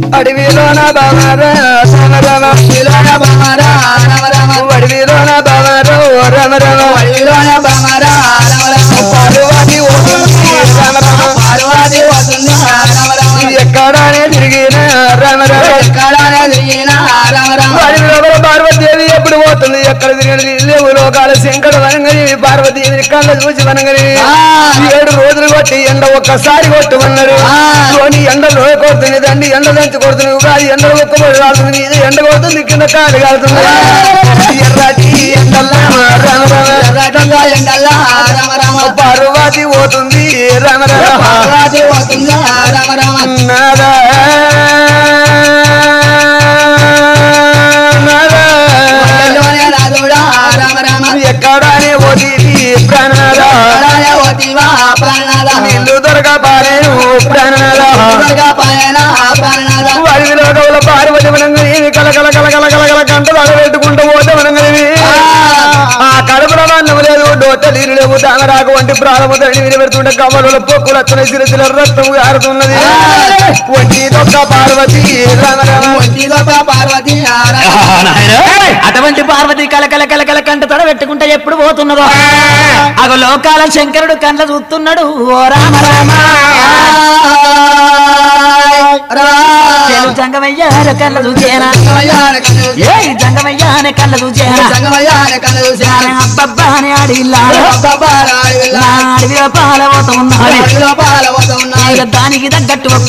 అడవిలోన బామారా రామ రామ అడవిలోన బామారా రామ రామ అడవిలోన బామారా రామ రామ అడవిలోన బామారా రామ రామ పార్వతి వస్తుంది రామ రామ పార్వతి వస్తుంది రామ రామ ఎక్కడానే తిరిగిన రామ రామ ఎక్కడానే తిరిగిన రామ రామ అడవిలో పార్వతీదేవి ఎప్పుడు పోతుంది ఎక్కడ తిరిగినది లేవు లోకాల శంకర వనంగని పార్వతీదేవి కళ్ళ చూసి వనంగని 7 రోజులు కొట్టి ఎండ ఒక్కసారి కొట్టమన్నారు ధోని ఎండలో కొడుతుంది దండి ఎండ దంచి కొడుతుంది ఉగాది ఎండలో ఒక్కబడి రాలుతుంది మీద ఎండ కొడుతుంది కింద కాలు కాలుతుంది ఎర్రటి ఎండల్లా రామ రామ పార్వతి పోతుంది రామ రామ పార్వతి పోతుంది రామ రామ నాదా ఎక్కడానే ఓటివి ప్రాణాలా నిల్లు దొరకపాలేను ప్రాణాలా అడవిలో గౌల పార్వతి వనంగని కలకల కలకల కలకల కంటలు అడబెట్టుకుంటూ పోతే వనంగని ఆ కడుపుల వన్నం లేదు డోట నీరు లేవు తామరాకు వంటి ప్రాణము తడి పెడుతుంటే కవ్వల పొక్కులు వస్తున్నాయి సిరిసిల రక్తం ఆరుతున్నది వంటి దొక్క పార్వతి పార్వతి అటువంటి పార్వతి కలకల కలకల కంట తడబెట్టుకుంటే ఎప్పుడు పోతున్నదో అగో లోకాల శంకరుడు కండ్ల చూస్తున్నాడు ఓ రామ రామ జంగమయ్యారు కళ్ళ చూసేనా ఏ జంగమయ్యానే కళ్ళ చూసేనా అబ్బబ్బా అని అడిగిల్లా అడవిలో పాలవత ఉన్నది దానికి తగ్గట్టు ఒక్క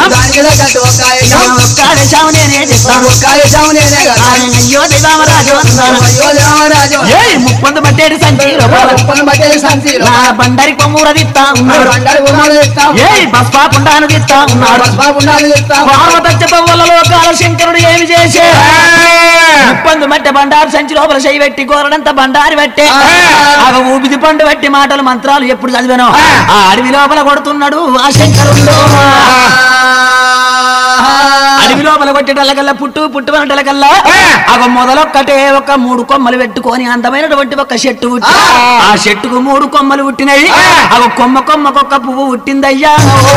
ఆవేశం నేనే చెప్తాను అయ్యో దైవామరాజు ఏ ముప్పొందు బట్టేడు సంచి నా బండరి కొమ్మూర తిత్తా ఉన్నాడు ఏ బస్పా పుండాను తిత్తా ఉన్నాడు లోకాల శంకరుడు ఏమి చేసే ముప్పొందు మట్టె బండారు సంచి లోపల చేయి పెట్టి కోరడంత బండారి పెట్టే అవి ఊపిది పండు పెట్టి మాటలు మంత్రాలు ఎప్పుడు చదివాను ఆ అడవి లోపల కొడుతున్నాడు ఆ శంకరుడు అడవి లోపల కొట్టేటల్లకల్లా పుట్టు అనటలకల్లా అగ మొదలొక్కటే ఒక 3 కొమ్మలు పెట్టుకొని అందమైనటువంటి ఒక చెట్టు పుట్టి ఆ చెట్టుకు 3 కొమ్మలు పుట్టినవి అగ కొమ్మకొక్క పువ్వు పుట్టిందయ్యా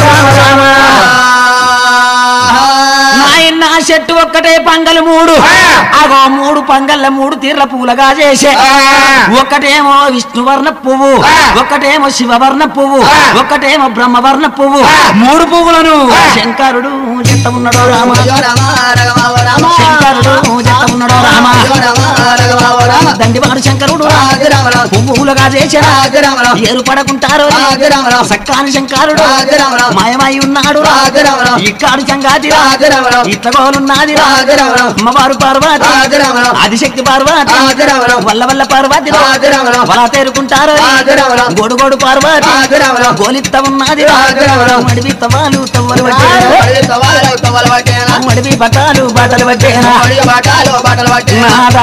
నాయన ఆ చెట్టు ఒక్కటే పంగలు 3 అగో 3 పంగళ్ళ 3 తీర్ల పూలగా చేసే ఒకటేమో విష్ణువర్ణ పువ్వు ఒకటేమో శివవర్ణ పువ్వు ఒకటేమో బ్రహ్మవర్ణ పువ్వు 3 పువ్వులను శంకరుడు చెత్త ఉన్నాడో రామ శంకరుడు చెత్త ఉన్నాడో రామ దండివాడు శంకరుడు పువ్వులుగా చేసే ఏరు పడకుంటారు సక్కాని శంకరుడు మాయమై ఉన్నాడు ఇక్కాడు సంగాతి ఇట్లగోలున్నది అమ్మవారు పార్వతి ఆదిశక్తి పార్వతి వల్ల పార్వతి వల తేరుకుంటారు గోడు పార్వతి గోలిత్త ఉన్నది మడివి తవ్వాలు తవ్వలు మడివి బట్టలు పట్టేనా నాదా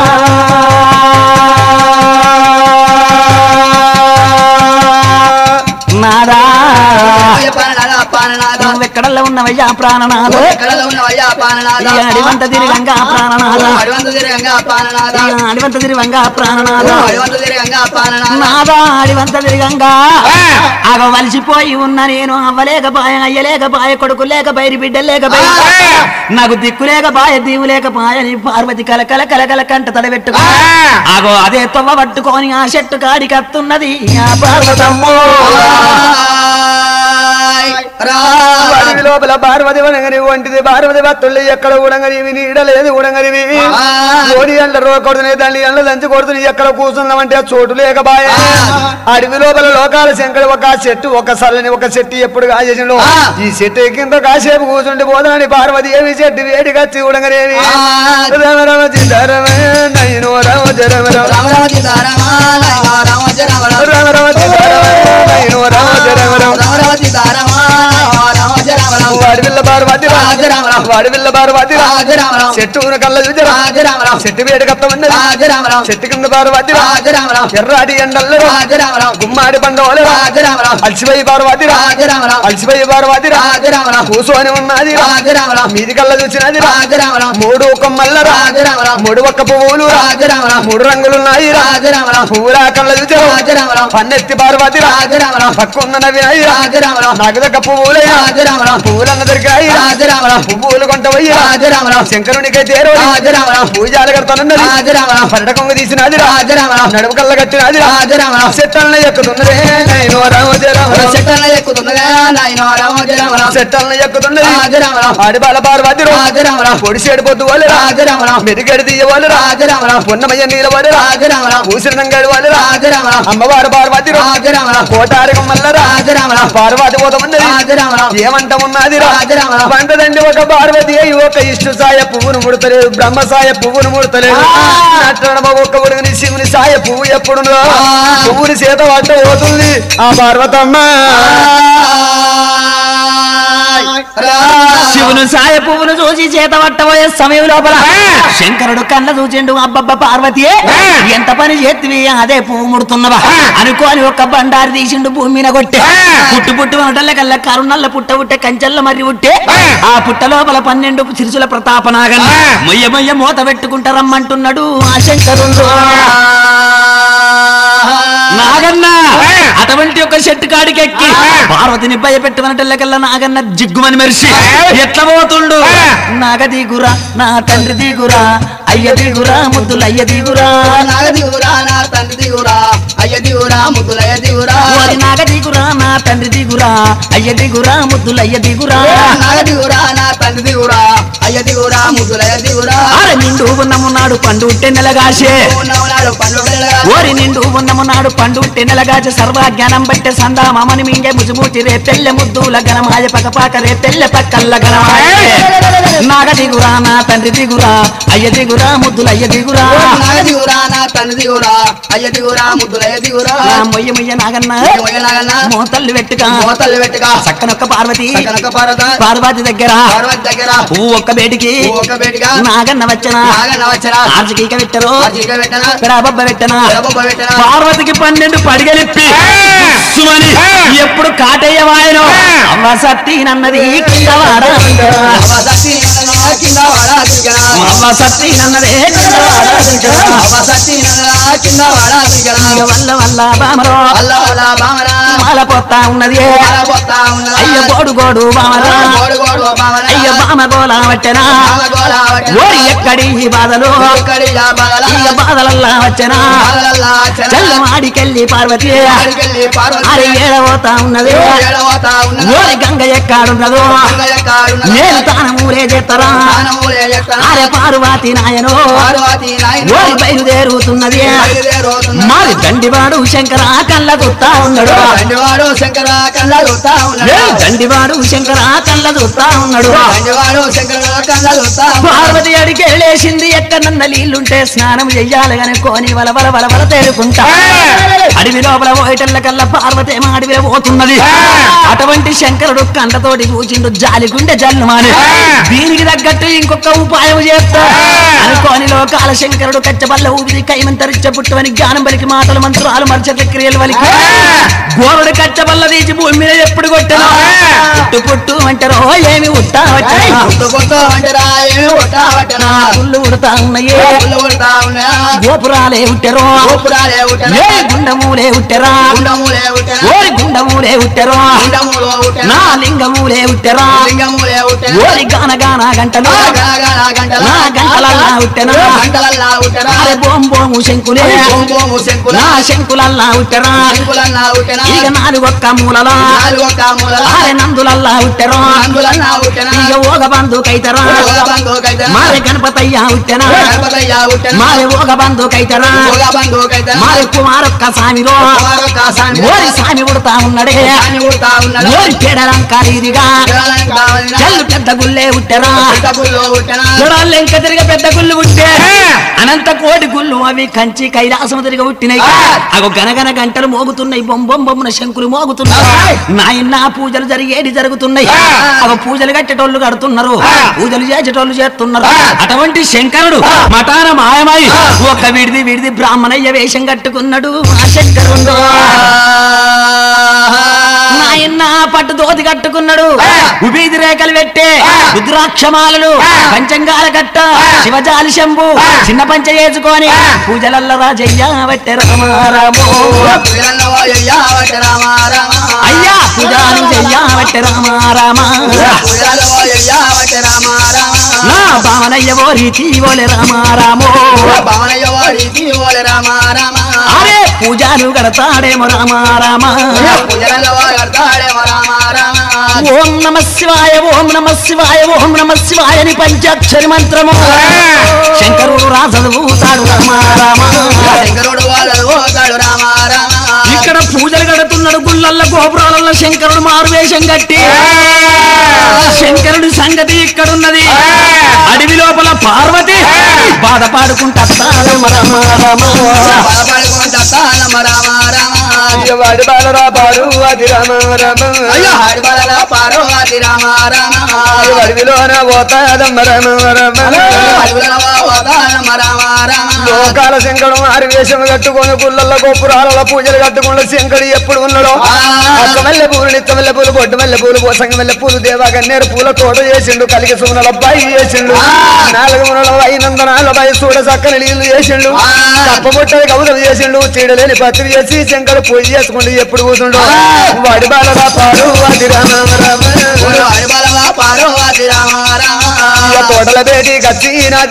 నాదా ఎక్కడల్లో ఉన్నవయ్యా ప్రాణనాథ అడివంత తిరిగంగా నాదా అడివంత తిరిగంగా అగ వలిసిపోయి ఉన్న నేను అవ్వలేకపాయ అయ్యలేకపాయ కొడుకు లేక బయరి బిడ్డ లేకపాయ నాకు దిక్కు లేకపాయ దీవు లేకపాయ నీ పార్వతి కలకల కలకల కంట తడబెట్టుకో అగో అదే తొవ్వ పట్టుకొని ఆ చెట్టు కాడికి వస్తున్నది ఆ పార్వతమ్మో అడవి లోపల పార్వతి వనగని వంటిది పార్వతి భక్తులు ఎక్కడ ఉడంగనివి నీడలేదు ఉడంగనివి ఓడి ఎండ కొడుతున్నాయి తండ్రి ఎండ దంచి కొడుతున్నాయి ఎక్కడ కూర్చున్నామంటే చోటు లేకపాయ అడవి లోపల లోకాల శంకరు ఒక చెట్టు ఒక సల్లని ఒక చెట్టు ఎప్పుడు కాసేసిన ఈ చెట్టు కింద కాసేపు కూర్చుంటే పోదాని పార్వతి ఏమి చెట్టు వేడి కచ్చి ఉడంగనేవి రమ రమ చిరమ నయనో రమ జరమ రమ రమ చిరమ నయనో రమ జరమ వాడివిల్ల పార్వతి వాడివిల్ల పార్వతి చెట్టు కళ్ళ చూసి చెట్టు వేడి కత్తమన్నది చెట్టు కింద పార్వతి ఎర్రాటి ఎండల్లో గుమ్మాడి పండవలు అలసిపోయి పార్వతి అలసిపోయి పార్వతి కూసోని ఉన్నది మీది కళ్ళ చూసినది 3 కొమ్మల్ల 3 ఒక్క పువ్వులు 3 రంగులున్నాయి పువ్వుల కళ్ళ చూసి పన్నెత్తి పార్వతి పక్కున్న నవ్వినాయి నాకు దగ్గర పువ్వులే పువ్వులన్న దొరికాయి పువ్వులు కొంట పోయి శంకరునికై తేరు పూజాలు కడతానన్నది పరటకొంగ తీసినది నడుము కళ్ళ కట్టినది చెట్టన్న ఎక్కుతున్నదే చెట్టన్న ఎక్కుతున్నది ఆడి బాల పార్వతి పొడిసేడు పొద్దు వాళ్ళు మెరుగడి తీయవాళ్ళు పొన్నమయ్య నీళ్ళ వాళ్ళు పూసిరంగాడు వాళ్ళు అమ్మవారు పార్వతి కోటారికం వల్ల పార్వతి పోతమన్నది ఏమంటమున్నది పంటదండి ఒక పార్వతి ఒక ఇష్టు సాయ పువ్వును ముడతలేదు బ్రహ్మ సాయ పువ్వును ముడతలేదు ఒక్క ఉడుగుని శివుని సాయ పువ్వు ఎప్పుడు పువ్వుని చేత పట్ట పోతుంది ఆ పార్వతమ్మ శివును సాయ పువ్వును చూసి చేత పట్టబోయే సమయం లోపల శంకరుడు కళ్ళ చూచిండు అబ్బబ్బ పార్వతి ఎంత పని చేతివి అదే పువ్వు ముడుతున్నవా అనుకోని ఒక బండారి తీసిండు భూమి మీద కొట్టే పుట్టు పుట్టు వంటల కల్లా కరుణల్ల పుట్ట పుట్టే కంచెల్ల మరి పుట్టే ఆ పుట్ట లోపల 12 సిరుసుల ప్రతాపనాగన్ మొయ్య మొయ్య మూత పెట్టుకుంటారమ్మంటున్నాడు ఆ శంకరుడు నాగన్న అటువంటి ఒక చెట్టు కాడికెక్కి పార్వతిని భయపెట్టమనటల్లకల్లా నాగన్న జిగ్గుమని మెరిసి ఎట్లా పోతుండు నాగ దిగురా నా తండ్రి దిగురా అయ్య దిగురా ముద్దులు అయ్య దిగురా నాగ దిగురా నా తండ్రి దిగురా అయ్య దిగురా ముద్దులు అయ్య దిగురా నాగ దిగురా నా తండ్రి దిగురా అయ్య దిగురా ముద్దులు అయ్య దిగురా నాగ దిగురా నా తండ్రి దిగురా అయ్య దిగురా ముద్దులు అయ్య దిగురా అరే నిండు ఉన్నమున్నాడు పండు నెలగాసే ఓరి నిండు ఉన్నమున్నాడు పండు నెలగాచే సర్వజ్ఞానం బట్టే సందా మామని మింగే ముజుమూటి రే తెల్ల ముద్దుల గణమాయ పక్కపాక రే తెల్ల పక్కల్ల గణమాయ నాగ దిగురా నా తండ్రి దిగురా అయ్య దిగురా ముద్దులు అయ్య దిగురా నాగ దిగురా నా తండ్రి దిగురా అయ్య దిగురా ముద్దులు అయ్య దిగురా మొయ్య మొయ్య నాగన్న మోతల్లు పెట్టుగా చక్కనొక్క పార్వతి పార్వతి దగ్గర పువ్వు ఒక్క బేటికి నాగన్న వచ్చనా ఆర్జికీక పెట్టరు పెడబొబ్బ పెట్టనా పార్వతికి 12 పడిగలిప్పి సుమని ఎప్పుడు కాటయ్య వాయను అమ్మ సత్తినన్నది కింద వాడా అమ్మ సత్తినన్నదే వల్ల వల్ల బామరో మాల పోతా ఉన్నది అయ్య గోడు గోడు బామరా అయ్య బామ గోలా వచ్చనా ఓరి ఎక్కడి బాధలు ఇక బాధలల్లా వచ్చనా చల్లమాడికెళ్ళి పార్వతి అరే ఏడవోతా ఉన్నది ఓరి గంగ ఎక్కడున్నదో నేను తానమూలే చేస్తారా అరే పార్వతి నాయనో ఓరి బయలుదేరుతున్నది మాది దండివాడు శంకర కళ్ళ చూస్తా ఉన్నాడు దండివాడు శంకర కళ్ళ చూస్తా ఉన్నాడు పార్వతి అడిగి వెళ్ళేసింది ఎక్కడన్న నీళ్లుంటే స్నానం చెయ్యాలి గాని కోని వల వల వల వల తేరుకుంటా అడవి లోపల పోయేటల్ల కల్లా పార్వతి ఏమో అడవిలో పోతున్నది అటువంటి శంకరుడు కంటతోటి కూచిండు జాలి గుండె జల్లుమాని దీనికి తగ్గట్టు ఇంకొక ఉపాయం చేస్తా అనుకోని లోకాల శంకరుడు కచ్చబల్ల ఊపిరి కైమంతరిచ్చ పుట్టువని జ్ఞానం బలికి మాటలు మంత్రాలు మర్చట్ల క్రియలు వలికి గోరుడు కచ్చబల్ల తీసి భూమి మీద ఎప్పుడు కొట్టను పుట్టు పుట్టు అంటారో ఏమి ఉట్టా పుల్లు ఉడతా ఉన్నాయి గోపురాలే ఉట్టరో గుండమూలే ఉట్టరా ఓరి గుండమూలే ఉట్టరో నా లింగమూలే ఉట్టరా ఓరి గాన గాన గంటలు నా గంటలల్లా ఉట్టనా అరే బోంబోము శంకులే నా శంకులల్లా ఉట్టరా ఇక 4 మూలలా అరే నందులల్లా ఉట్టరా ఇక ఓగ బంధుకైతరా మారే గణపతయ్య ఉట్టనా మారే ఓగ బంధుకైతరా మారే కుమారొక్క సామిలో ఓరి సామి ఉడతా ఉన్నడే ఓరి పెడలంకారీదిగా చల్లు పెద్ద గుల్లే ఉట్టరా లెంక తిరిగి పెద్ద గుళ్ళు ఉట్టే అనంత కోటి గుళ్ళు అవి కంచి కైలాసం తిరిగి ఉట్టినాయి అగో గనగన గంటలు మోగుతున్నాయి బొమ్మన శంకులు మోగుతున్నాయి నాయన పూజలు జరుగుతున్నాయి అగో పూజలు కట్టేటోళ్ళు కడుతున్నారు పూజలు చేసేటోళ్ళు చేస్తున్నారు అటువంటి శంకరుడు మఠాన మాయమై ఒక విడిది బ్రాహ్మణయ్య వేషం కట్టుకున్నాడు ఆ శంకరుడు ఆయన పట్టు దోతి కట్టుకున్నాడు ఉబీది రేఖలు పెట్టే రుద్రాక్షమాలలు పంచంగాల కట్ట శివజాలి శంభు చిన్న పంచ చేసుకొని పూజలల్ల రాజయ్య వట్టె రామారామో అయ్యా పూజలు చెయ్య వట్టె రామారామ నా భావనయ్య ఓ రీతి ఓలే రామారామో అరే పూజలు కడతాడేమో రామారామ ఓం నమ శివాయ ఓం నమ శివాయ ఓం నమ శివాయ అని పంచాక్షరి మంత్రము శంకరుడు రాజవుతాడు రామారామ ఇక్కడ పూజలు కడుతున్నాడు గుళ్ళల్ల గోపురాలలో శంకరుడు మారువేషం కట్టి శంకరుడి సంగతి ఇక్కడున్నది అడవి లోపల పార్వతి బాధపాడుకుంటా వాడి బాలరా పార్వతి అడవిలోన పోతాదమ్మ లోకాల శంకరుడు ఆరివేషం కట్టుకొని పుల్లల గోపురాల పూజలు కట్టుకున్న శంకరుడు ఎప్పుడు ఉన్నాడో మల్లె పూలు నిత్త మల్లె పూలు బొడ్డు మల్లె పూలు పోసంగ మల్లె పూలు దేవాగన్నేరు పూల తోట చేసిండు కలిగి సుమనల అబ్బాయి చేసిండు 4 మునల వైనందనాల అబ్బాయి చూడ చక్కని నీళ్లు చేసిండు తప్పబొట్టది కౌదలు చేసిండు చీడలేని పత్రి చేసి శంకరు పూజ చేసుకుంటూ ఎప్పుడు కూతుండో వాడి బాలరా పార్వతి తోటల బేటి కచ్చినాది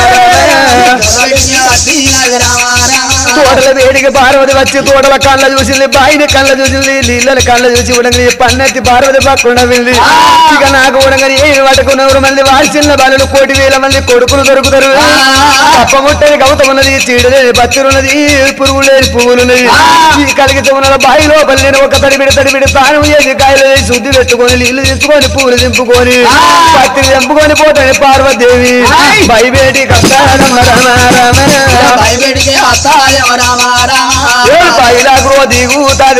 తోటల వేడికి పార్వతి వచ్చి తోటల కళ్ళ చూసింది బాయిని కళ్ళ చూసింది నీళ్ళ కళ్ళ చూసి ఉడంగి పన్నెత్తి పార్వతి పక్కన వెళ్ళి ఇక నాకు ఉడంగని ఏమి పట్టుకున్నವರು మంది వాల్సిన బాలు 1,000,000 మంది కొడుకులు దొరుకుతారు తప్పముట్టని గౌతం ఉన్నది చీడ లేని పత్తిరు ఉన్నది పురుగు లేని పువ్వులున్నది ఈ కలిగి ఉన్న బాయి లోపల నేను ఒక తడిబిడి తాను చేసి కాయలు వేసి శుద్ధి పెట్టుకొని నీళ్లు తీసుకొని పూలు దింపుకొని పత్తిని దింపుకొని పోతాడు పార్వతీదేవి బయబేటి కష్టాలమ్మ బయలాగ్రో దిగుతాది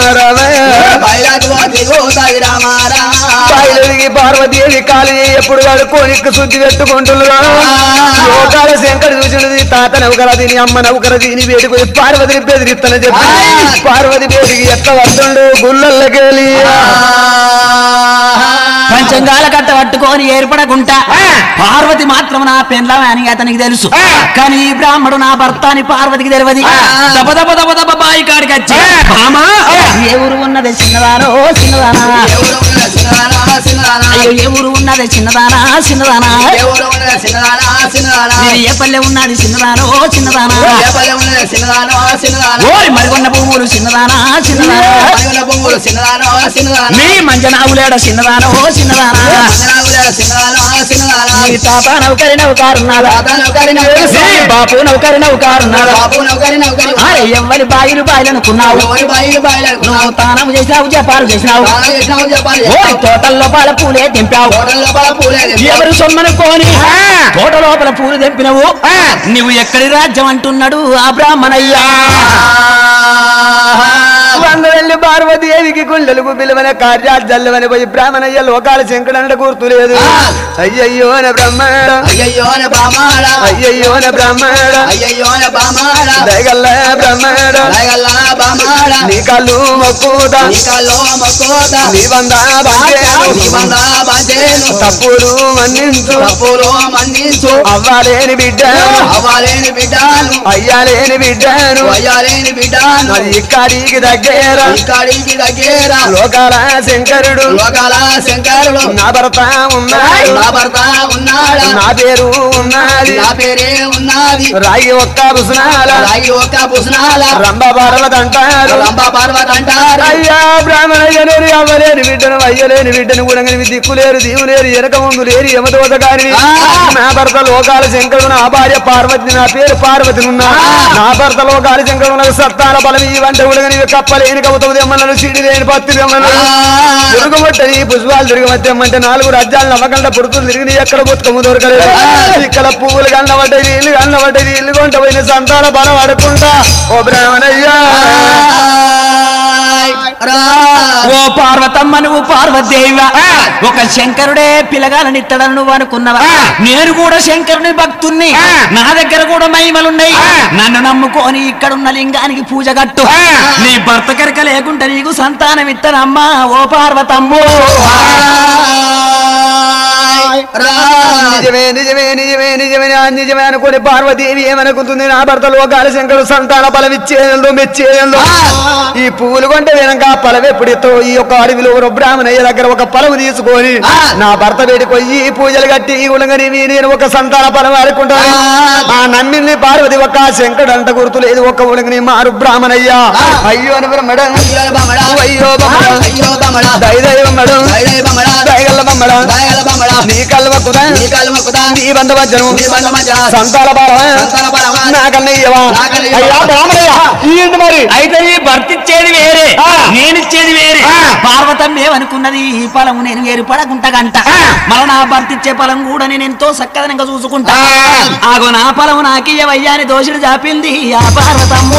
బయలుకి పార్వతీదేవి కాలు ఎప్పుడు కడుక్కొని శుద్ధి పెట్టుకుంటున్నారు లోకాల శంకరు చూసినది తాత నౌకర దీని అమ్మ నౌకర దీని వేడుకొని పార్వతిని బెదిరిస్తానని చెప్పి పార్వతి బేటికి ఎట్లా వస్తుండు గుళ్ళల్లకెళ్ళి పంచంగాల కట్ట పట్టుకొని ఏర్పడకుంటా పార్వతి మాత్రం నా పెండ్లమే అని అతనికి తెలుసు కానీ ఈ బ్రాహ్మడు నా భర్త అని పార్వతికి తెలియదు దబ బాయి కాడికి వచ్చి ఏ ఊరు ఉన్నది చిన్నదానో చిన్నదానా అయ్యో ఏ ఊరు ఉన్నది చిన్నదానా చిన్నదానా ఏ పల్లె ఉన్నది చిన్నదానో చిన్నదానా ఓరి మరికొన్న పువ్వులు చిన్నదానా చిన్నదానా నీ మంజనావులేడ చిన్నదానో చిన్నదానా నీ తాత నౌకరి నౌకారున్నారా బాపు నౌకరి నౌకారున్నారా ఎవ్వరి బాయిలను నువ్వు తానం చేసినావు జపాలు చేసినావు తోటల్లో పాల పూలే తెంపావు ఎవరు సొమ్మనుకోని తోట లోపల పూలు తెంపినవు నువ్వు ఎక్కడి రాజ్యం అంటున్నాడు ఆ బ్రాహ్మణయ్యా వందవెల్లి పార్వతీదేవికి గుండెలకు పిలువన కార్యాజల్లవని పోయి బ్రాహ్మణయ్య లోకాల శంకరంట గుర్తులేదు అయ్యయ్యోన బ్రహ్మాడ అయ్యయ్యోన బ్రాహ్మణ దయగల్ల బ్రహ్మాడ నీ కళ్ళు మొక్కుతా నీ వంద తప్పులు మన్నించు అవ్వాలేని బిడ్డను అయ్యాలేని బిడ్డను మరి ఇక్కడికి దగ్గర లోకాల శంకరుడు నా భర్త ఉన్నాడు నా పేరు ఉన్నది రాయి ఒక్క పుసనాల రంభ పార్వతి అంటారు అయ్యా బ్రాహ్మణయ్యలేరు అవ్వలేని బిడ్డను అయ్యలేని బిడ్డను కూడా దిక్కులేరు దీవులేరు ఎనక ముందు లేరు యమదోత గారి నా భర్త లోకాల శంకరుడు నా భార్య పార్వతి నా పేరు పార్వతి ఉన్నా నా భర్త లోకాల శంకరుడు నాకు సత్తాల బలం ఈ వంట ఉడగని కప్పలేని కవుతుంది అమ్మన్నాడు సిడి లేని పత్తి అమ్మన్నాడు తిరుగుమట్టని పుష్పాలు తిరగమత్తేమంటే 4 రాజ్యాలు నవ్వగంట పుడుతులు తిరిగి ఎక్కడ బతుకము దొరకలేదు ఇక్కడ పువ్వులు కన్నబడ్డది ఇల్లు కొంట పోయిన సంతాన బలం అడుకుంటా ఓ బ్రాహ్మణయ్యా ఓ పార్వతమ్మ నువ్వు పార్వదేవ ఒక శంకరుడే పిలగాలనిత్తడని నువ్వు అనుకున్నావా నేను కూడా శంకరుని భక్తుణ్ణి నా దగ్గర కూడా మహిమలున్నాయి నన్ను నమ్ముకొని ఇక్కడున్న లింగానికి పూజ కట్టు నీ భర్త కనుక లేకుంటే నీకు సంతానం ఇత్తనమ్మా ఓ పార్వతమ్ము నిజమే నిజమే నిజమే నిజమే నిజమే అనుకుని పార్వతీదేవి ఏమనుకుంటుంది నా భర్త లోకాల శంకరుడు సంతాన ఫలం ఇచ్చేయంలో మెచ్చేయంలో ఈ పువ్వులు కొంటే వెనక ఫలం ఎప్పుడితో ఈ యొక్క అడవిలో బ్రాహ్మణయ్య దగ్గర ఒక ఫలం తీసుకొని నా భర్త వేడిపోయి పూజలు కట్టి ఉలంగని నేను ఒక సంతాన ఫలం ఆడుకుంటాను ఆ నమ్మిని పార్వతి ఒక శంకరుడు అంట గుర్తు లేదు ఒక ఉలంగని మారు బ్రాహ్మణయ్య అయ్యో అని బ్రహ్మడం అయ్యో దైదైవమ్మడం దయగల్ల బమ్మడం నీ కల్వకుదా నీ బంధవజ్జను సంతాల పరమ నాకన్నయ్యవా అయ్యా బ్రాహ్మణయ్య ఏంటి మరి అయితే ఈ భర్త ఇచ్చేది వేరే నేనిచ్చేది వేరే పార్వతం ఏమనుకున్నది ఈ ఫలం నేను వేరు పడకుంటగంట మళ్ళీ నా భర్త ఇచ్చే ఫలం కూడా నేను ఎంతో చక్కదనంగా చూసుకుంటా ఆగో నా ఫలం నాకియ్యవయ్యా అని దోషుడు చాపింది ఆ పార్వతమ్ము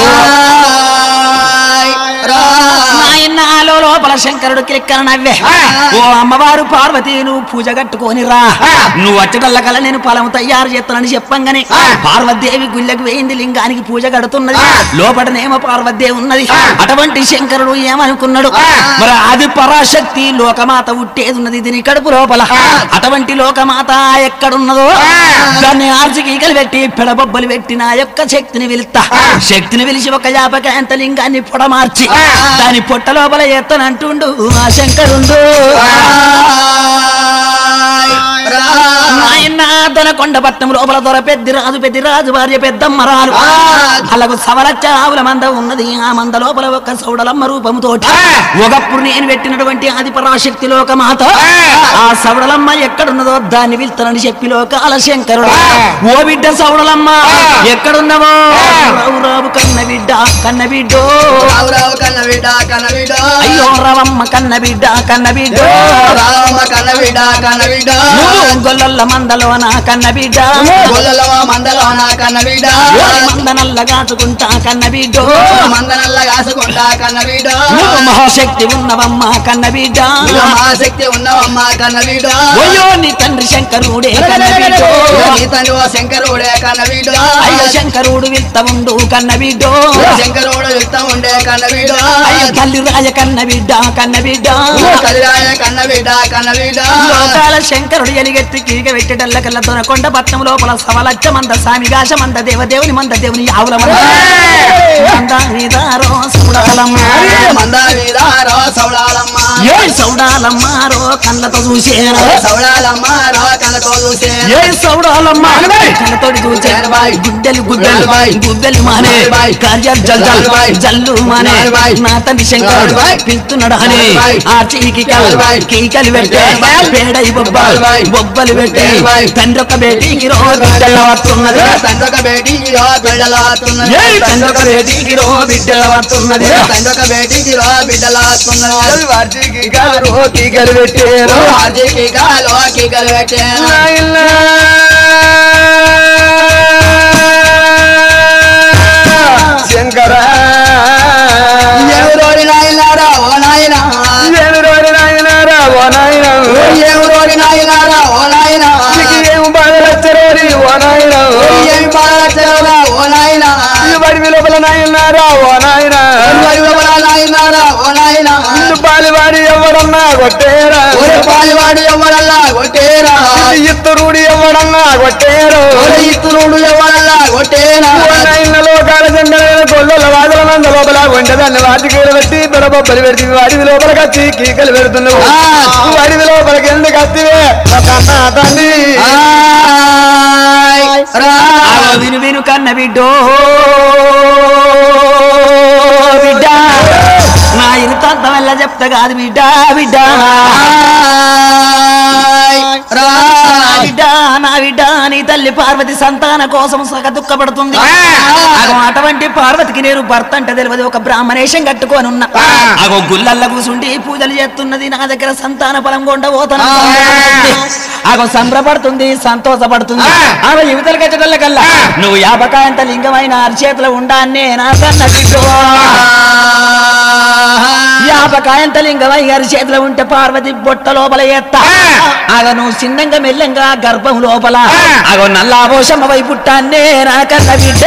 నాయన్నాలో లోపల శంకరుడు కిక్కన నవ్వే ఓ అమ్మవారు పార్వతి నువ్వు పూజ కట్టుకొని రా నువ్వు వచ్చటల్ల కల నేను ఫలం తయారు చేస్తానని చెప్పంగానే పార్వతీదేవి గుళ్ళకు వేయింది లింగానికి పూజ కడుతున్నది లోపటనేమో పార్వతీదేవి ఉన్నది అటువంటి శంకరుడు ఏమనుకున్నాడు మరి అది పరాశక్తి లోకమాత ఉట్టేది ఉన్నది దీని కడుపు లోపల అటువంటి లోకమాత ఎక్కడున్నదో దాన్ని ఆర్చికీకలు పెట్టి పెడబొబ్బలు పెట్టి నా యొక్క శక్తిని వెళ్తా శక్తిని వెలిసి ఒక యాపకాయంత లింగాన్ని పొడమార్చి దాని పొట్ట లోపల ఎత్తనంటుండు ఆ శంకరుండు దొనకొండ పట్నం లోపల దొర పెద్ది రాజు భార్య పెద్దమ్మరాలు అలాగూ సవలచ్చ ఆవుల మంద ఉన్నది ఆ మంద లోపల ఒక సౌడలమ్మ రూపముతోటి ఒకప్పుడు నేను పెట్టినటువంటి ఆది పరాశక్తి లోకమాత ఆ సౌడలమ్మ ఎక్కడున్నదో దాన్ని వెళ్తానని చెప్పి లోకాల శంకరుడు ఓ బిడ్డ సౌడలమ్మ ఎక్కడున్నావో రావు కన్నబిడ్డో అయ్యో రవమ్మ కన్నబిడ్డో గొల్ల మందలోన కన్నబిడ్డ మందనల్ల కాచుకుంటా కన్నబిడ్డో మహాశక్తి ఉన్నవమ్మ కన్నబిడ్డ అయ్యో నీ తండ్రి శంకరుడే కన్నబిడ్డో అయ్యో శంకరుడు విల్త ఉండు కన్నబిడ్డో అయ్యో తల్లి రాజ కన్నబిడ్డ లోకాల శంకరుడు ఎలిగెత్తి కీగ పెట్టేటల్ల కల్లా దొనకొండ పట్నం లోపల సవలచ్చ మంద సామిగాశ మంద దేవదేవుని మంద దేవుని ఆవుల సౌడాలమ్మారో కళ్ళతో చూసేను కళ్ళతోటి చూసేను గుడ్డలు మానే కార్యాలు జల్లు మానే నా తండ్రి శంకరుడు పిలుస్తున్నాడు అని ఆ కీకలు పెట్టే పేడై బొబ్బలు పెట్టి తండ్రి ఒక బేటీకి బిడ్డల వస్తున్నది శంకర ఎవరోడి నాయనారా ఓ నాయనా ఎవరోడి నాయనారా ఓ నాయనా ఎవరోడి నాయనారా ఓ నాయనా ఏం బాధలచ్చరోడి ఓ నాయనా ఏం బాధలచ్చరోడా ఓ నాయనా బడి లోపల నాయనారా ఓ నాయనా బడి లోపల నాయనారా ఓ నాయనా పాలివాడి ఎవడన్నా కొట్టేరా పాలివాడి ఎవడల్లా కొట్టేరా ఇత్తరుడు ఎవడన్నా కొట్టేరు ఇత్తరుడు ఎవడల్లా కొట్టేరా లోకాల చంద్ర గొల్లల వాదల మంద లోపల వంటదాన్ని వాటికీలు పెట్టి బొబ్బలు పెడితే వాడి లోపల కత్తి కీకలు పెడుతున్నావు వాడి లోపలికి ఎందుకు కత్తివే తండ్రి విను కన్న బిడ్డో బిడ్డ నా ఇంత వల్ల చెప్తా కాదు బిడ్డ నా బిడ్డ నీ తల్లి పార్వతి సంతాన కోసం సగ దుఃఖపడుతుంది అటువంటి పార్వతికి నేను భర్త అంటే తెలియదు ఒక బ్రాహ్మణేశం కట్టుకొని ఉన్నా అగో గుళ్ళల్ల కూసుండి పూజలు చేస్తున్నది నా దగ్గర సంతాన ఫలం కొండ పోతాను ఆగో సంబరపడుతుంది సంతోషపడుతుంది ఆమె యువతలు కట్టడల్ల కల్లా నువ్వు యాపకాయంత లింగమైన అరిచేతులు ఉండాన్నే నా కన్న బిడ్డో యాపకాయంత లింగమై అరిచేతులు ఉంటే పార్వతి బొట్ట లోపల ఎత్త ఆగ నువ్వు చిన్నంగా మెల్లంగా గర్భం లోపల ఆగో నల్లాభోషమ్మ వై పుట్టాన్నే నా కన్న బిడ్డ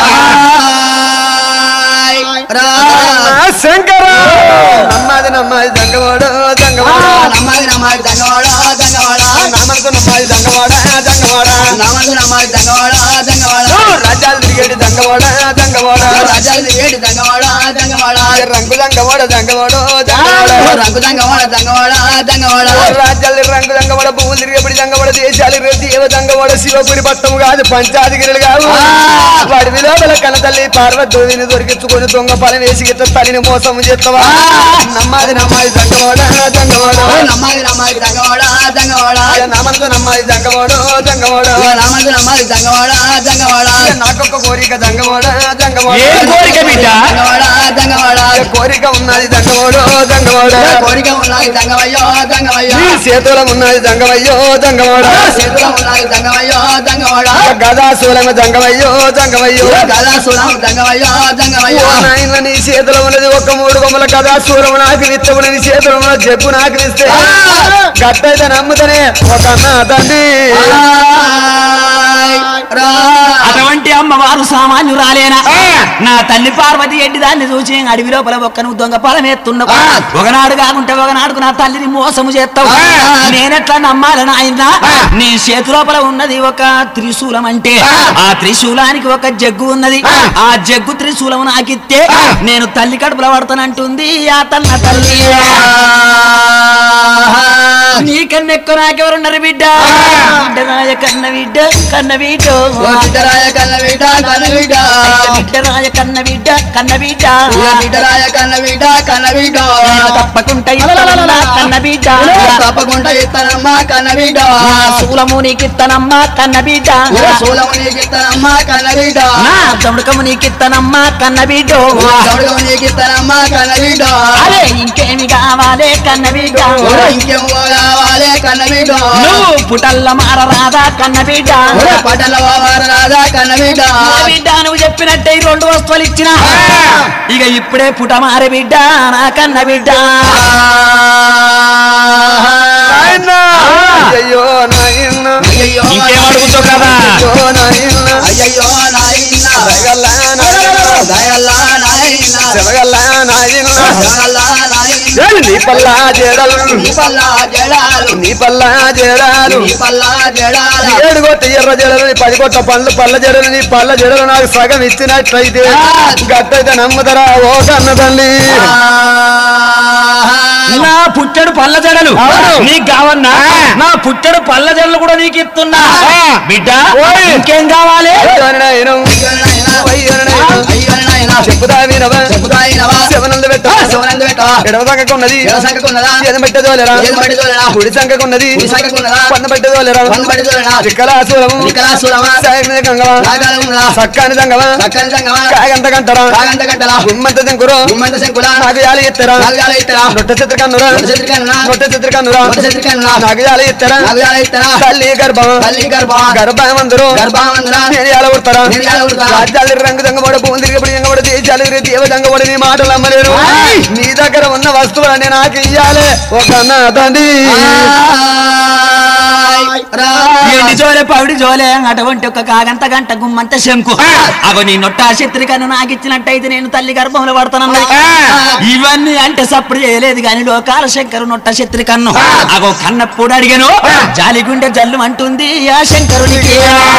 శంకర నమ్మది నమ్మది దంగవాడ దంగవాడ నమ్మది నమ్మది దంగవాడ దంగవాడ నామకు నమ్మది దంగవాడ దంగవాడ నమ్మది నమ్మది దంగవాడ దంగవాడ రాజ్యాలు తిరిగేటి దంగవాడ దంగవాడ రాజాలు తిరిగేటి దంగవాడ దంగవాడ రంగు దంగవాడ దంగవాడ దంగవాడ రంగు దంగవాడ దంగవాడ దంగవాడ రాజ్యాలు రంగు దంగవాడ భూములు తిరిగేపడి దంగవాడ దేశాలు దేవ దంగవాడ శివపురి పట్టము కాదు పంచాధిగిరులు కాదు వాడి విలోపల కనతల్లి పార్వతీని దొరికించుకొని దొంగ పాలన వేసి గిట్ట తల్లిని మోసం చేస్తావా నమ్మది నమ్మది దంగవాడ దంగవాడ నమ్మది నమ్మది దంగవాడ దంగవాడ నామంతో నమ్మది దంగవాడ దంగవాడ నమ్మది నమ్మది దంగవాడ దంగవాడ నాకొక్క కోరిక దంగవాడ దంగవాడ ఏం కోరిక బిడ్డ దంగవాడ దంగవాడ కోరిక ఉన్నది దంగవాడ దంగవాడ కోరిక ఉన్నది దంగవయ్యో దంగవయ్యో నీ చేతులం ఉన్నది దంగవయ్యో దంగవాడ చేతుల ఉన్నది దంగవయ్యో దంగవాడ గదాశూలమ దంగవయ్యో దంగవయ్యో గదాసురం దంగవయ్యో దంగవయ్యో నాయన నీ చేతిలో ఉన్నది ఒక 3 కొమ్మల కదాశూలము నాకు విత్తమున నీ చేతిలో ఉన్న జబ్బు నాకు ఇస్తే గట్టయితే నమ్ముతనే ఒక అన్న తండ్రి అటువంటి అమ్మవారు సామాన్యురాలేనా నా తల్లి పార్వతి ఎడ్డి దాన్ని చూసి అడవి లోపల ఒక్క నువ్వు దొంగ పొలం ఎత్తున్నావు ఒకనాడు కాకుంటే ఒకనాడుకు నా తల్లిని మోసము చేస్తావు నేనెట్లా నమ్మాలి నాయన నీ చేతి లోపల ఉన్నది ఒక త్రిశూలం అంటే ఆ త్రిశూలానికి ఒక జగ్గు ఉన్నది ఆ జగ్గు త్రిశూలం నాకిస్తే నేను తల్లి కడుపులో పడతానంటుంది ఆ తల్ల తల్లి నీకన్నా ఎక్కువ నాకెవరున్నారు బిడ్డ బిడ్డరాయ కన్న బిడ్డ కన్న బిడ్డ బిడ్డరాయ కన్న బిడ్డ కన్న బిడ్డ బిడ్డరాయ కన్న బిడ్డ కన్న బిడ్డ బిడ్డరాయ కన్న బిడ్డ కన్న బిడ్డ తప్పకుండా ఇస్తానమ్మా కన్న బిడ్డ తప్పకుండా ఇస్తానమ్మా కన్న బిడ్డ శూలము నీకిత్తనమ్మా కన్న బిడ్డ సూలము నీకిస్తానమ్మా కన్న బిడ్డ నా దముడకము నీకిత్తనమ్మా కన్న బిడ్డ దౌడము నీకిస్తానమ్మా కన్న బిడ్డ అరే ఇంకేమి కావాలే కన్న బిడ్డ ఇంకేమో కావాలే కన్న బిడ్డ నువ్వు పుటల్ల మారరాదా కన్న బిడ్డ పటల రాదా కన్న బిడ్డ బిడ్డ నువ్వు చెప్పినట్టే 2 వస్తువులు ఇచ్చిన ఇక ఇప్పుడే పుట మారే బిడ్డ నా కన్న బిడ్డ అయ్యో నాయన అయ్యో ఇంకేం అడుగుతావు కదా అయ్యో నాయన అయ్యో నాయన దయగల్లా నాయన దయల్లా నాయన శివగల్లా నాయన దయల్లా నాయన నీ పల్లా జడలు నీ పల్లా జడాలు నీ పల్లా జడాలు నీ పల్లా జడాలు 7 కొట్ట ఎర్ర జడలు నీ 10 కొట్ట పండ్లు పళ్ళ జడలు నీ పళ్ళ జడలు నాకు సగం ఇచ్చినట్లయితే గట్టయితే నమ్ముదరా ఓ కన్న తల్లి నా పుట్టడు పళ్ళ జడలు నీకు కావన్నా నా పుట్టడు పళ్ళ జడలు కూడా నీకు ఇస్తున్నా బిడ్డ ఇంకేం కావాలి అయ్యో నాయన చెప్పుదా వినవా చెప్పుదాయినవా శవనందు పెట్ట శివనందు పెట్ట ఎడవ సంఖకున్నది ఎడవ సంఖకున్నదా ఏది పెట్టదోలేరా ఏది పెట్టదోలేరా కుడి సంఖకున్నది కుడి సంఖకున్నదా పన్ను పెట్టదోలేరా పన్ను పెట్టదోలేరా రిక్కలాసురము రిక్కలాసురమా సాయమే గంగవా రాగాలమునా సక్కాని సంగవా సక్కని సంగమా కాగంత గంటరా రాగంత గంటలా గుమ్మంత శంకురు గుమ్మంత శంకుల నాకు యాలి ఇత్తరా నాగయాల ఇత్తరా నొట్ట చిత్రకన్నురా నొట్ట చిత్రకన్నురా నొట్ట చిత్రకన్నురా నొట్ట చిత్రకన్నురా నాకు యాలి ఇత్తరా నాగయాల ఇత్తరా తల్లి గర్భం తల్లి గర్భం గర్భమందరు గర్భామందురా నేను ఎలా ఉడతారా నేను ఎలా ఉడతారా? రాజ్యాలు రంగు దంగబడ భూమి తిరిగి ఎంగబడ దేశాలు దేవ దంగబడి నీ మాటలు అమ్మలేరు నీ దగ్గర ఉన్న వస్తువులన్నీ నాకు ఇయ్యాలి ఒక నా తండ్రి ఎండి జోలే పవిడి జోలే అటువంటి ఒక కాగంత గంట గుమ్మంత శంకు అగో నీ నొట్ట శత్రికను నాకు ఇచ్చినట్టయితే నేను తల్లి గర్భంలో పడతానన్నా ఇవన్నీ అంటే సప్పుడు చేయలేదు గాని లోకాల శంకరు నొట్ట శత్రికన్ను అగో కన్నప్పుడు అడిగాను జాలిగుండె జల్లు అంటుంది ఆ శంకరునికి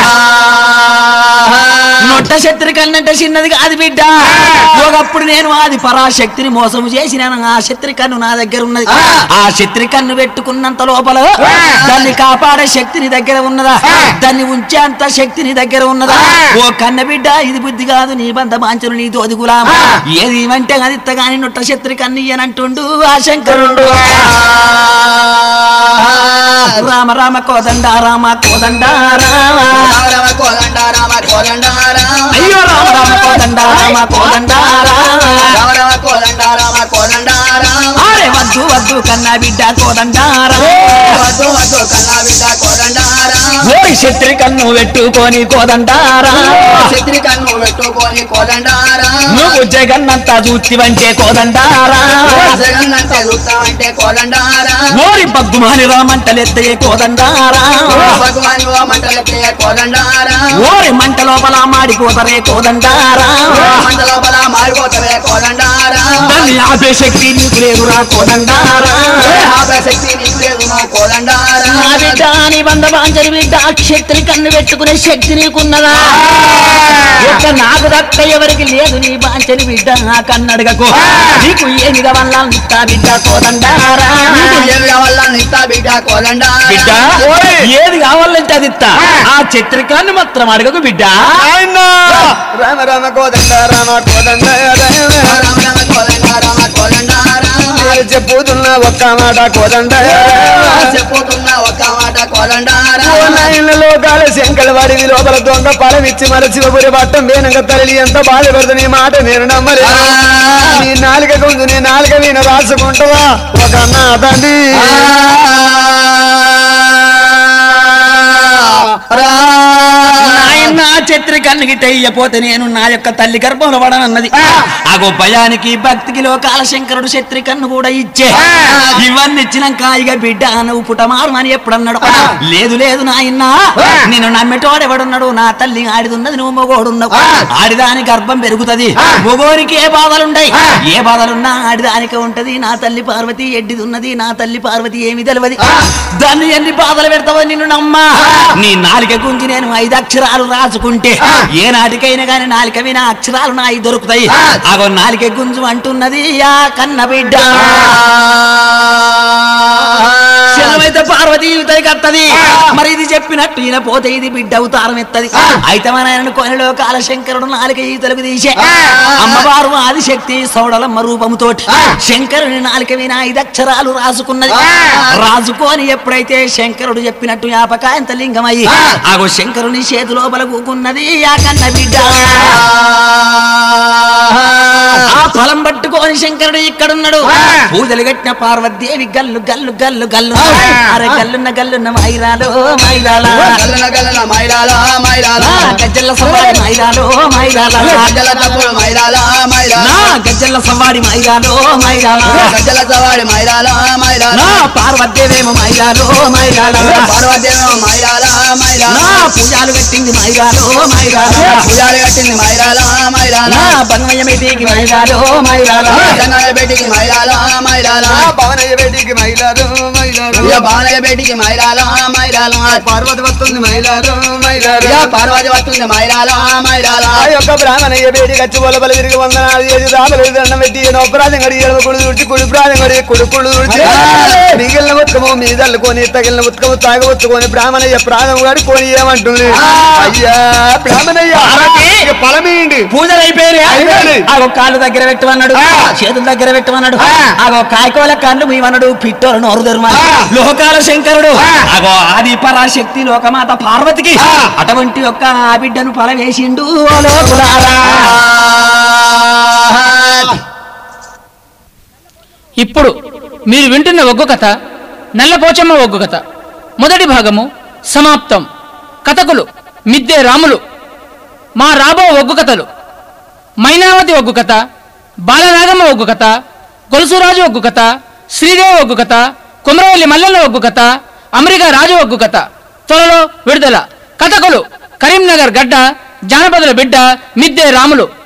నొట్ట శత్రికన్నంటే చిన్నది కాదు బిడ్డ ఒకప్పుడు నేను అది పరాశక్తిని మోసము చేసినాను ఆ శత్రికన్ను నా దగ్గర ఉన్నది ఆ శత్రికన్ను పెట్టుకున్నంత లోపల దాన్ని కాపాడే శక్తి నీ దగ్గర ఉన్నదా దాన్ని ఉంచేంత శక్తి నీ దగ్గర ఉన్నదా ఓ కన్న బిడ్డ ఇది బుద్ధి కాదు నీ బంధ మాంచను నీ తోది గులామ ఏది అంటే అది ఇత్తగాని నొట్ట శత్రికన్ను ఇయ్యనంటుండు ఆ శంకరుడు రామ రామ కోదండ రామ కోదండ రామ రామ కోదండ రామ కోదండ రామ అయ్యో రామ రామ కోదండ రామ కోదండ రామ రామ కోదండ రామ కోదండ రామ అరే వద్దు వద్దు కన్నా బిడ్డ కోదండ రామ వద్దు వద్దు కన్నా బిడ్డ కోదండ శత్రి కన్ను పెట్టుకొని కోదండారా శత్రి కన్ను పెట్టుకొని కోదండారా నువ్వు జగన్నంతా చూచివంటే కోదండారా జగన్నంతా చూస్తామంటే కోదండారా ఓరి బగ్గుమాని రామంటలెత్తే కోదండారా భగవాన్ మంటలెత్తే కోదండారా ఓరి మంట లోపల మాడిపోతరే కోదండారా మంట లోపల మారిపోతారే కోదండారా దాన్ని ఆపే శక్తి నీకు లేదురా కోదండారా ఆపే శక్తి నీకు లేదు కోదండారా నా బిడ్డ నీ బంధ బాంజరి బిడ్డ క్షత్రి కన్ను పెట్టుకునే శక్తి నీకున్నదా ఎక్క నాకు దక్క ఎవరికి లేదు నీ బాంచని బిడ్డ నా కన్నడగకు నీకు ఏమి వల్ల నిత్తా బిడ్డ కోదండారా ఏమి కావాలా నిత్తా బిడ్డ కోదండారా బిడ్డ ఏది కావాలంటే అది ఇత్తా ఆ చిత్రికాన్ని మాత్రం అడగకు బిడ్డ రామ రామ కోదండ రామ కోదండ రామ రామ కోదండారా కోదండారా చెప్పుతున్న ఒక్క మాట కోదండ చెప్పుతున్నా ఒక మాట కోదండారా లోకాల శంకల వాడి లోపల దొంగ పరమిచ్చి మన శివపురి పట్టం వేనంగా తల్లి ఎంత బాధపడుతు నీ మాట నేను నమ్మలే నీ నాలుక కొందు నీ నాలుక వీణ రాసుకుంటావా ఒక అన్న తండ్రి నాయన చిత్రికన్ను గిట్టయ్యపోతే నేను నా యొక్క తల్లి గర్భంలో పడనన్నది అగో భయానికి భక్తికి లోకాల శంకరుడు చిత్రికన్ను కూడా ఇచ్చే ఇవన్నీ ఇచ్చినాక ఇక బిడ్డ నువ్వు పుటమారు అని ఎప్పుడన్నాడు లేదు లేదు నాయన నేను నమ్మేటోడెవడున్నాడు నా తల్లి ఆడిదున్నది నువ్వు మొగోడున్నావు ఆడిదాని గర్భం పెరుగుతుంది మొగోనికి ఏ బాధలుండయి ఏ బాధలున్నా ఆడిదానికి ఉంటది నా తల్లి పార్వతి ఎడ్డిది ఉన్నది నా తల్లి పార్వతి ఏమి తెలియదు దాన్ని ఎన్ని బాధలు పెడతావో నిన్ను నమ్మా నీ నాలిక గుంజి నేను 5 అక్షరాలు రాసుకుంటే ఏ నాటికైనా గాని నాలిక వినా అక్షరాలు నాయి దొరుకుతాయి అగో నాలిక గుంజు అంటున్నది ఆ కన్న బిడ్డ శరమైతే పార్వతి యువతకి వస్తది మరి ఇది చెప్పినట్టు ఈయన పోతే ఇది బిడ్డ అవతారం ఎత్తది అయితే మన ఆయన కొనిలో కాలశంకరుడు నాలిక ఈతలకు తీసే అమ్మవారు ఆదిశక్తి సౌడలమ్మ రూపముతోటి శంకరుని నాలిక వినా 5 అక్షరాలు రాసుకున్నది రాసుకొని ఎప్పుడైతే శంకరుడు చెప్పినట్టు యాపకాయంత లింగమయ్యి ఆగో శంకరుని చేతి లోపల కూకున్నది ఆ కన్న బిడ్డ ఆ ఫలం పట్టుకొని శంకరుడు ఇక్కడున్నాడు పూజలు కట్టిన పార్వతీదేవి గల్లు గల్లు గల్లు గల్లు అరే గల్లున్న మైరాలో మైరాల గల్లన గల్లన మైలాలా మైలాలా గజ్జల్ల సవాడి మైరాలో మైరాల గజ్జల తప్పుడు మైలాలా మైలాలా గజ్జల్ల సవాడి మైరాలో మైరాల గజ్జల సవాడి మైలాలా మైలాలా పార్వతీదేవేమో మైరాలో మైరాల పార్వతీదేవి మైలాలా మైలాలా పూజలు కట్టింది మైరాలో మైరాల పూజారి కట్టింది మైలాలా మైలాలా బంగమయ్యమేటికి మైరాలో మైరాల గంగయ్య బేటికి మైలాలా మైలాలా పవనయ్య బేటికి మైలారు మైలారు ఇక బాలయ్య బేటికి మైలాలా మైలాలా పార్వతి వస్తుంది మైలారు మైలారు ఇక పార్వతి వస్తుంది మైలాలా మైలాలా ఆ యొక్క బ్రాహ్మణయ్య బేటి కచ్చి బొలబల తిరిగి వందనాలు చేసి దాపలు దండం పెట్టి నొప్పరాజం గడి ఎడమ కుడు తుడిచి కుడి ప్రాజం గడి కుడు తుడిచి మిగిలిన ఉత్కము మీద అల్లుకొని తగిలిన ఉత్కము తాగవచ్చుకొని బ్రాహ్మణయ్య ప్రాణం గడి కొని ఏమంటుంది అయ్యా బ్రాహ్మణయ్య ఇక ఫలమేయండి పూజలు అయిపోయినాయి. అయిపోయినాయి ఆగో కాళ్ళు దగ్గర పెట్టమన్నాడు చేతుల దగ్గర పెట్టమన్నాడు ఆగో కాయకోల కళ్ళు మీవన్నాడు పిట్టోలు నోరు ధర్మ లోకాల శంకరుడు ఆగో ఆది పరాశక్తి లోకమాత పార్వతికి అటువంటి యొక్క ఆ బిడ్డను ఫలం వేసిండు ఓ లోకులారా. ఇప్పుడు మీరు వింటున్న ఒగ్గు కథ నల్లపోచమ్మ ఒగ్గు కథ మొదటి భాగము సమాప్తం. కథకులు మిద్దె రాములు. మా రాబో ఒగ్గు కథలు: మైనావతి ఒగ్గు కథ, బాలనాగమ్మ ఒగ్గు కథ, గొలుసురాజు ఒగ్గు కథ, శ్రీదేవి ఒగ్గు కథ, కుమరవల్లి మల్లెల ఒగ్గు కథ, అమెరికా రాజు ఒగ్గు కథ. త్వరలో విడుదల. కథకులు కరీంనగర్ గడ్డ, జానపదుల బిడ్డ మిద్దె రాములు.